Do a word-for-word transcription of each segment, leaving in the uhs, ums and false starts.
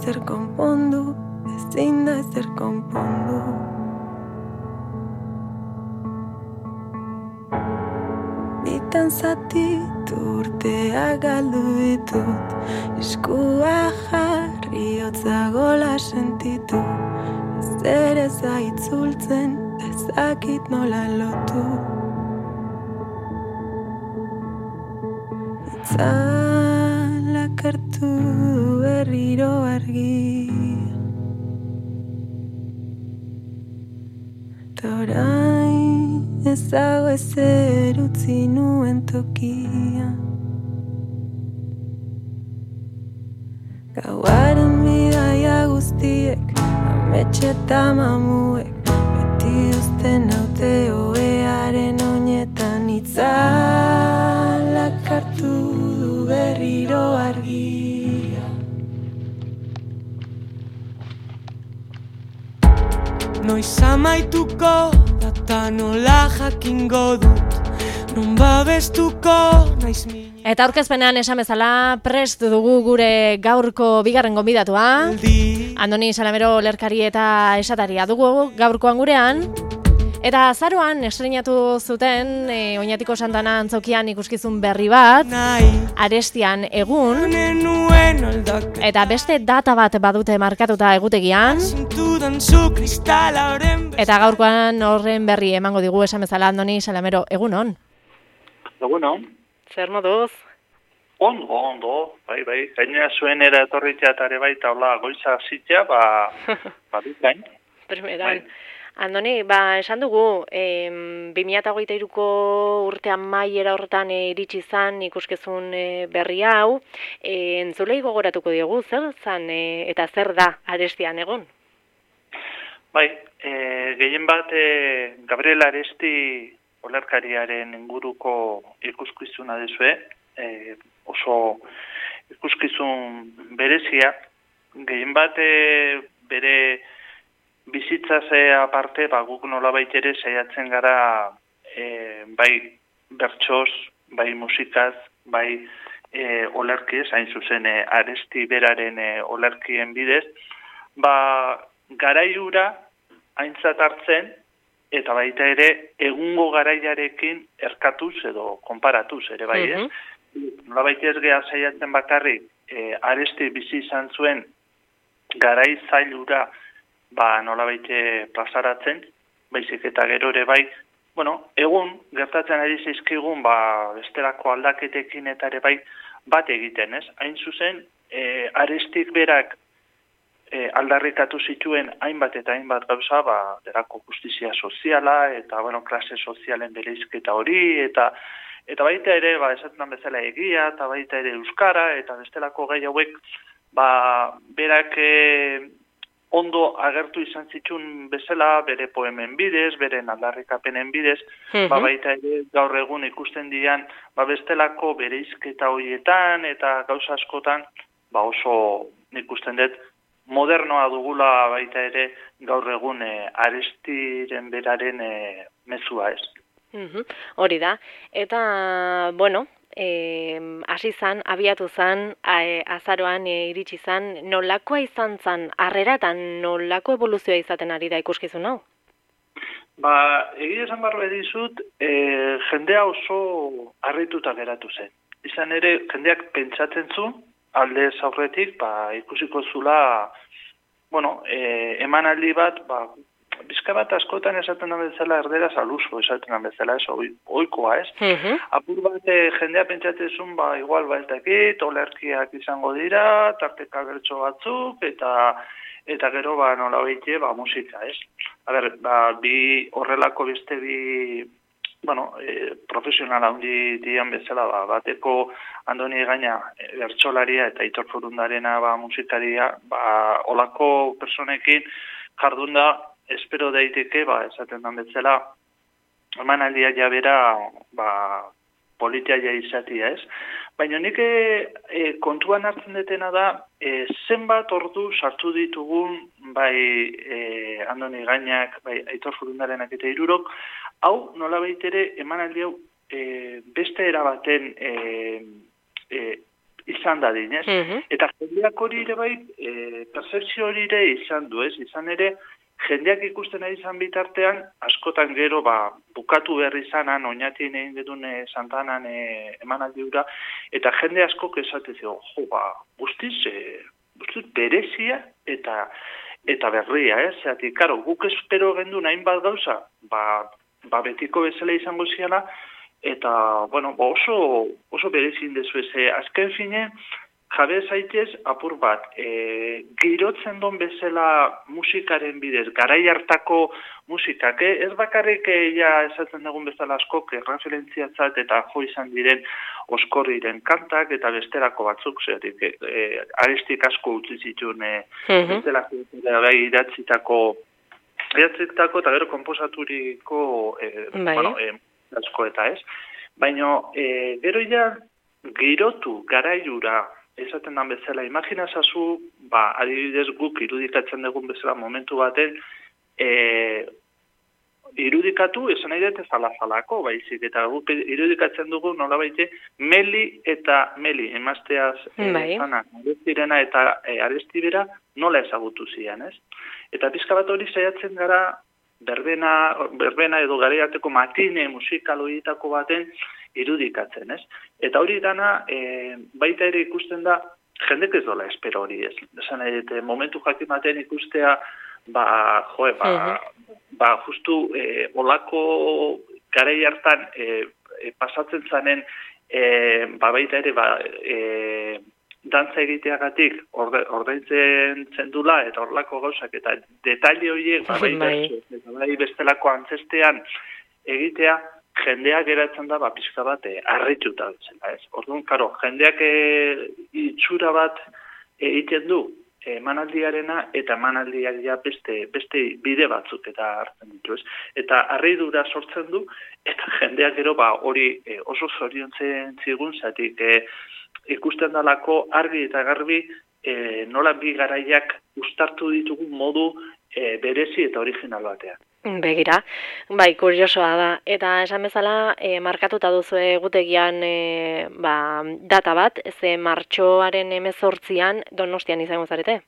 ezer konpondu, ezin da ezer konpondu. Bitan zatitu urteak galdu ditut, eskua jarri hotza gola sentitu, ezer ez aitzultzen, ezakit nola lotu. Itzalak hartu du berriro argia, ta orain ez dago ezer utzi nuen tokia. Gauaren bidaia guztiek, amets eta mamuek, beti uzten haute oearen oinetan. Itzalak hartu du berriro argia. Noiz amaituko data nola jakingo dut, non babestuko naiz mi. Eta aurkezpenean esan bezala prest dugu gure gaurko bigarren gonbidatua. Andoni Salamero lerkari eta esataria dugu gaurkoan gurean. Eta azaroan estrenatu zuten e, Oñatiko Santana antzokian ikuskizun berri bat, Arestian egun, eta beste data bat badute markatuta egutegian. Eta gaurkoan horren berri emango digu esan bezala Andoni Salamero, egunon. Egunon. Zer moduz? Ondo, ondo, bai, bai. Gainera zuen era etorritzea eta ere bai taula goiza zitzea, ba, ba bikain. Primeran. Bai. Andoni, ba, esan dugu, em, bi mila hogeita hiruko urtean maiera horretan e, iritsi zan ikuskizun e, berri hau, e, entzulei gogoratuko diogu, zer zan e, eta zer da Arestian egun? Bai, e, gehien bat e, Gabriel Aresti olerkariaren inguruko ikuskizuna dezue, e, oso ikuskizun berezia, gehien bat e, bere bizitzaz aparte, ba, guk nolabait ere saiatzen gara e, bai bertsoz, bai musikaz, bai e, olerkiez, hain zuzen e, Aresti beraren e, olerkien bidez, ba, garaiura aintzat hartzen, eta baita ere egungo garaiarekin erkatuz edo konparatuz ere bai, ez? Mm-hmm. Nolabait ez geha saiatzen bakarrik e, Aresti bizi izan zuen garai zailura ba nolabait plazaratzen, baizik eta gero ere bai, bueno, egun gertatzen ari zaizkigun ba bestelako aldaketekin eta ere bai bat egiten, ez? Hain zuzen, e, Arestik berak e, aldarrikatu zituen hainbat eta hainbat gauza, ba derako justizia soziala eta bueno, klase sozialen bereizketa hori eta eta baita ere, ba esaten bezala egia eta baita ere euskara eta bestelako gai hauek ba berak e, ondo agertu izan zituen bezala bere poemen bidez, bere aldarrikapenen bidez, mm-hmm. ba baita ere gaur egun ikusten dian ba bestelako bereizketa horietan eta gauza askotan ba oso ikusten dut modernoa dugula baita ere gaur egun e, Arestiren beraren e, mezua ez. Mm-hmm. Hori da. Eta, bueno, E, hasi zan, abiatu zan, a, azaroan e, iritsi zan, nolakoa izan zan harrera eta nolako evoluzioa izaten ari da ikuskizun hau? Ba, egia esan barro edizut, e, jendea oso harrituta geratu zen. Izan ere, jendeak pentsatzen zu, aldez aurretik, ba, ikusiko zula, bueno, e, emanaldi bat, ba, bizka bat askotan esaten da bezala erderaz aluso, esaten da bezala ez, oikoa ez. Uh-huh. Apur bat e, jendea pentsatzezun, ba, igual ba ez dakit, olerkiak izango dira, tarteka bertso batzuk, eta eta gero ba nola baite, ba musika ez. A ber, ba, bi horrelako beste bi, bueno, e, profesional handi dian bezala, ba, bateko Andoni Gaina e, bertsolaria eta Aitor Forundarena ba, musikaria, ba, olako personekin jardun da, espero daiteke, ba, esaten dan betzela, emanaldia jabera, ba, politia ja izatia, ez? Baina nik e, kontuan hartzen detena da, e, zenbat ordu sartu ditugun, bai e, Andoni Gainak, bai Aitor Forundarenak eta hirurok, hau nola baitere emanaldi hau e, beste erabaten e, e, izan da dinez. Mhm. Eta jendeak hori ere bai, e, percepzio hori ere izan du, ez? Izan ere, jendeak ikusten ari izan bitartean, askotan gero, ba, bukatu berri izanan, oinatien egin gedun e, Santanan e, emanaldi hura, eta jende askok esatezio, jo, ba, guztiz, e, guztiz berezia eta eta berria, ez? Zeratik, karo, guk espero gendu hainbat gauza, ba, ba betiko bezala izango ziala, eta, bueno, oso, oso berezin dezu ez, azken fine, jabe zaitez, apur bat, e, girotzen don bezala musikaren bidez, garai hartako musikak, eh? Ez bakarrik ja esatzen dugun bezala askok referentziatzat eta jo izan diren oskorriren kantak eta besterako batzuk, zeratik, e, e, arestik asko utzi zituen e, Mhm. bestelako idatzitako idatzitako eta gero komposaturiko e, Bai. bueno, e, asko eta ez. Baina e, gero ja girotu garaiura esaten dan bezala, imaginazazu, ba, adibidez guk irudikatzen dugun bezala momentu baten, e, irudikatu, esan nahi dut zala-zalako, baizik, eta guk irudikatzen dugu nolabaite Meli eta Meli, emazteaz e, Bai. zana, arestirena eta e, arestibera nola ezagutu zian, ez? Eta pizka bat hori saiatzen gara, berbena, berbena edo garaiateko matine musikal horietako baten irudikatzen, ez? Eta hori dana, e, baita ere ikusten da, jendek ez dola espero hori, ez? Esan nahi dut, momentu jakimaten ikustea, ba, joe, ba, ba justu e, olako garai hartan e, e, pasatzen zanen, e, ba baita ere, ba, e, dantza egiteagatik orde, ordaintzen zendula eta horlako gauzak eta detaile horiek, ba, bai, Bai. eta bai bestelako antzestean egitea, jendeak geratzen da, ba, pixka bat, e, harrituta bezala, ez? Orduan, karo, jendeak e, itxura bat egiten du, emanaldiarena eta emanaldiak ja beste, beste bide batzuk eta hartzen ditu, ez? Eta harridura sortzen du, eta jendeak gero ba, hori e, oso zoriontzen zigun, zatik e, ikusten dalako argi eta garbi e, nola bi garaiak uztartu ditugun modu e, berezi eta original batean. Begira, bai, kuriosoa da. Eta esan bezala, e, markatuta duzu egutegian e, ba, data bat, ze martxoaren hemezortzian Donostian izango zarete?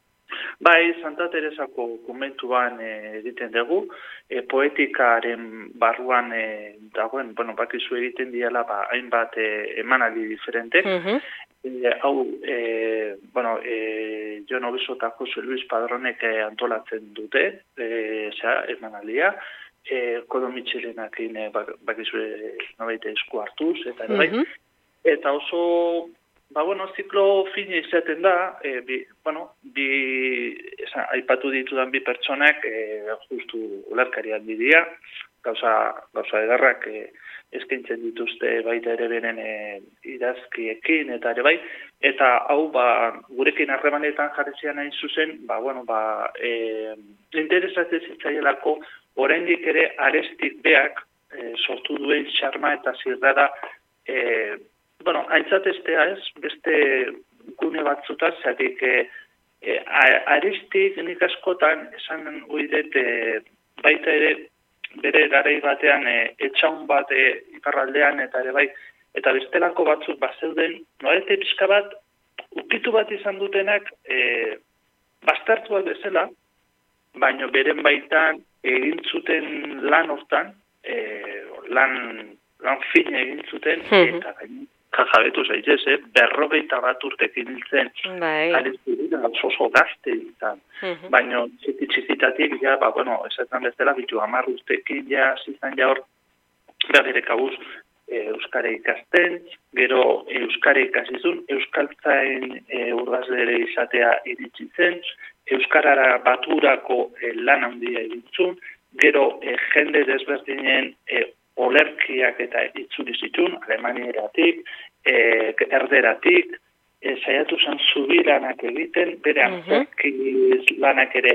Bai, Santa Teresako komentuan e, egiten dugu, e, poetikaren barruan e, dagoen, bueno, bakizu egiten diala, ba, hainbat e, emanaldi diferentek, Mhm. E, hau, e, bueno, e, Jon Obeso eta Jose Luis Padronek e, antolatzen dute, e, zera, emanaldia, e, Kodo Mitxelenakin e, bak, bakizu e, nobaite esku hartuz, eta ere bai. Mhm. Eta oso, ba, bueno, ziklo fine izaten da, e, bi, bueno, bi, esan, aipatu ditudan bi pertsonak, e, justu ulerkariak dira, gauza, gauza edarrak, e, eskaintzen dituzte baita ere beren e, idazkiekin eta ere bai, eta hau ba, gurekin harremanetan jarri zian hain zuzen, ba, bueno, ba, e, interesatzen zitzaielako oraindik ere arestik beak e, sortu duen xarma eta zirrara, e, bueno, aintzatestea ez, beste gune batzutan, zatik e, e, arestik nik askotan esan uidet e, baita ere bere garai batean e, etxaun bat e, iparraldean eta ere bai, eta bestelako batzuk bazeuden, noarete pixka bat, ukitu bat izan dutenak e, bastartuak bezala, baino beren baitan egin zuten lan hortan, e, lan, lan fina egin zuten, eta gain, jajabetu zaitez, eh? berrogeita bat urtekin hiltzen, Bai. arezturira, oso gazte izan. Mhm. Baina txiki txikitatik, ja, ba, bueno, esaten bezala, bitu hamar urtekin, ja, zizan ja hor, bere kabuz, e, euskara ikasten, gero e, euskara ikasizun, euskaltzain e, urgazlere izatea iritsi zen, euskarara baturako e, lan handia egitzun, gero e, jende desberdinen e, olerkiak eta itzuri zitun, alemanieratik, e, erderatik, e, saiatu zen zubilanak egiten, bere antzerki lanak ere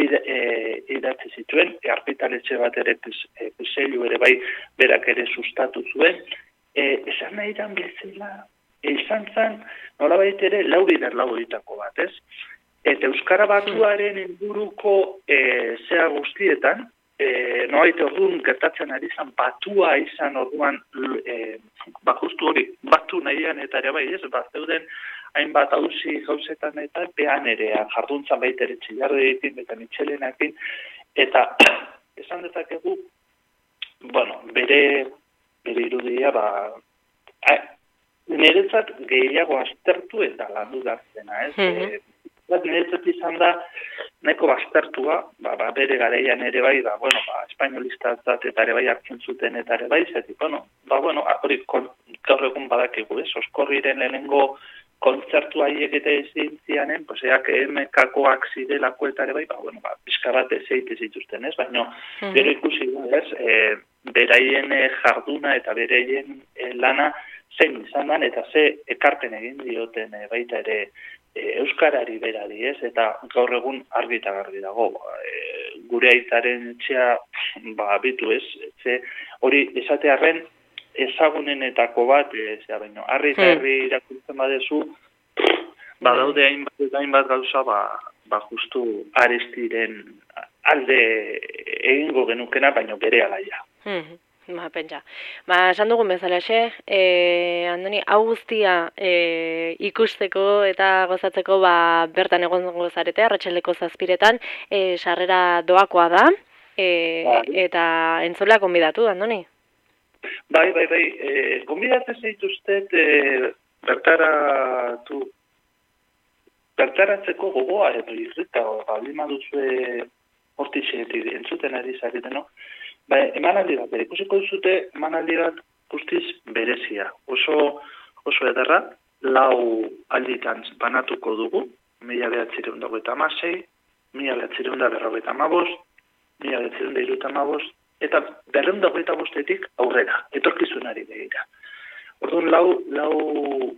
e, idatzi zituen, e, arpitaletxe bat ere piseilu ere bai berak ere sustatu zuen, e, esan nahi dan bezala, e, izan zen, nolabait ere laurider lauritako bat, ez? Eta euskara batuaren inguruko e, zea guztietan, e, noaite orduan gertatzen ari izan, batua izan orduan, e, ba, justu hori, batu nahian eta ere bai, ez, bat zeuden, hainbat hauzi gauzetan eta pean ere, jarduntzan baita ere txillardo egin, eta mitxelenakin, eta esan dezakegu, bueno, bere, bere irudia, ba, a, niretzat gehiago aztertu eta landu daztena, ez? Mm-hmm. e, Niretzat izan da, nahiko baztertua, ba, ba, bere garaian ere bai, ba, bueno, ba, espainolistatzat eta ere bai hartzen zuten eta ere bai, zetik, bueno, ba, bueno, hori gaur egun badakigu, ez? Oskorriren lehenengo kontzertu haiek eta ezin zianen, pues, eak emekakoak zirelako eta ere bai, ba, bueno, ba, pixka bat ez egite zituzten, ez? Baina, mm-hmm. gero ikusi du, ez? E, beraien jarduna eta beraien e, lana zein izan dan, eta ze ekarpen egin dioten e, baita ere E, euskarari berari, ez, eta gaur egun argi eta garbi dago. E, gure aitaren etxea, ba, bitu, ez, ze hori esatearren ezagunenetako bat, ez, ja, baino, arri eta herri irakurtzen badezu, ba, daude hainbat, hainbat gauza, ba, ba, justu Arestiren alde egingo genukena, baino bere alaia. Hmm. Ba, pentsa. Ba, esan dugun bezalaxe, e, Andoni, hau guztia e, ikusteko eta gozatzeko ba, bertan egon gozarete, arratsaldeko zazpiretan, e, sarrera doakoa da, e, bai. Eta entzulea konbidatu, Andoni? Bai, bai, bai. E, konbidatzen zaituztet e, bertaratu, bertaratzeko gogoa, edo irrita, baldin baduzue hortixetik entzuten ari zareten, no? Ba, emanaldi bat, bere ikusiko duzute, emanaldi bat guztiz berezia. Oso, oso edarra, lau alditan banatuko dugu, mila behatzireun dago eta amasei, mila behatzireun da berrogeita amabost, mila behatzireun da iruta amabost, eta berreun dago eta bostetik aurrera, etorkizunari begira. Orduan, lau, lau,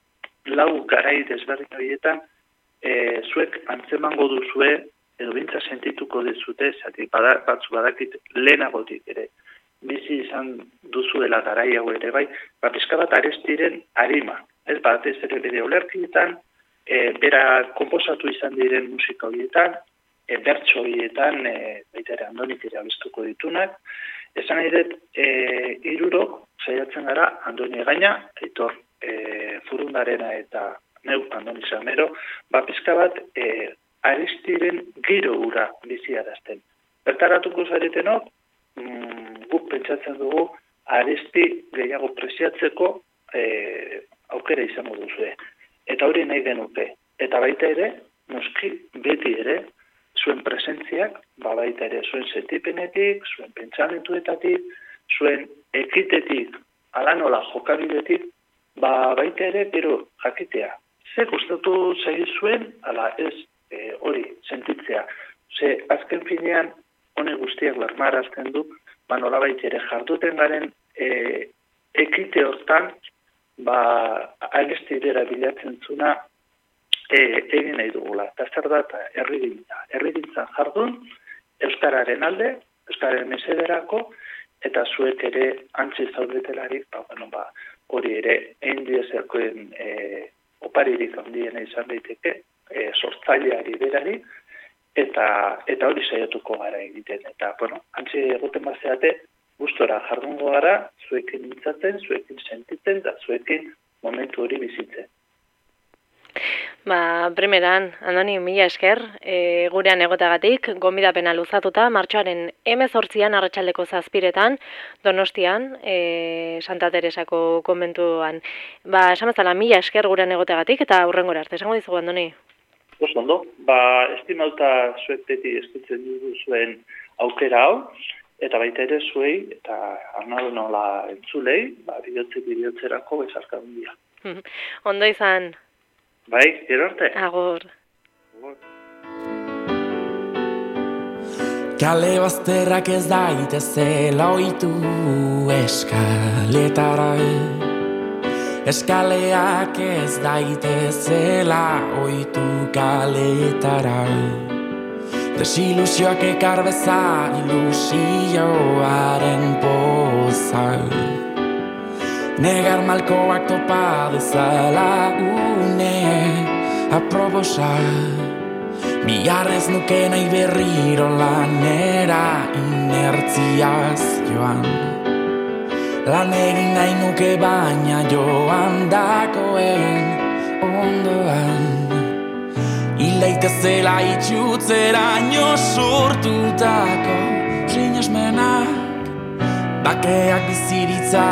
lau garai desberdin horietan, e, zuek antzemango duzue, edo bintza sentituko dezute, zati batzu badakit lehenagotik ere, bizi izan duzuela garai hau ere bai, ba, pizka bat Arestiren arima. Ez batez ere bere olerkietan, e, bera konposatu izan diren musika horietan, e, bertso horietan, e, baita ere Andonik ere abestuko ditunak. Esan nahi dut, e, irurok saiatzen gara Andoni gaina, Aitor e, Furundarena eta neu Andoni Samero, ba, pizka bat, e, Arestiren giro ura biziarazten. Bertaratuko zaretenok, mm, guk pentsatzen dugu Aresti gehiago preziatzeko e, aukera izango duzue. Eta hori nahi genuke. Eta baita ere, noski beti ere, zuen presentziak, ba baita ere zuen sentipenetik, zuen pentsamentuetatik, zuen ekitetik, ala nola jokabidetik, ba baita ere, pero jakitea. Ze gustatu zaizuen, ala ez, E, hori, sentitzea. Ze, azken finean, honek guztiak bermarazten du, ba nolabait ere jarduten garen e, ekite hortan, ba, Arestirera bilatzen zuna e, egin nahi dugula. Eta zer da, herrigintza. Herrigintzan jardun, euskararen alde, euskararen mesederako, eta zuek ere antzi zaudetelarik, ba, bueno, ba, hori ere, egin diezerkoen e, oparirik handiena izan daiteke, E, sortzaileari berari, eta eta hori saiatuko gara egiten. Eta, bueno, antzi egoten bazeate, gustora jardungo gara, zuekin mintzatzen, zuekin sentitzen, eta zuekin momentu hori bizitzen. Ba, primeran, Andoni, mila esker, e, gurean egotagatik, gonbidapena luzatuta, martxoaren hemezortzian arratsaldeko zazpiretan, Donostian, e, Santa Teresako konbentuan. Ba, esan bezala, mila esker gurean egotagatik, eta hurrengora arte, esango dizugu, Andoni? Oso ondo, ba, estimauta zuek beti eskitzen dugu zuen aukera hau, eta baita ere zuei, eta arnado nola entzulei, ba, bidotze bidotzerako bezarka dundia. Ondo izan. Bai, gero arte. Agur. Agur. Kale bazterrak ez daitezela oitu eskaletara, eskaleak ez daitezela oitu kaletara. Desilusioak ekar bezan ilusioaren poza, negar malkoak topa bezala une aprobosa. Biharrez nuke nahi berriro lanera inertziaz joan. Lan egin nahi nuke baina joan dakoen ondoan. Hilaitezela itxutzeraino sortutako sinesmenak, bakeak biziritza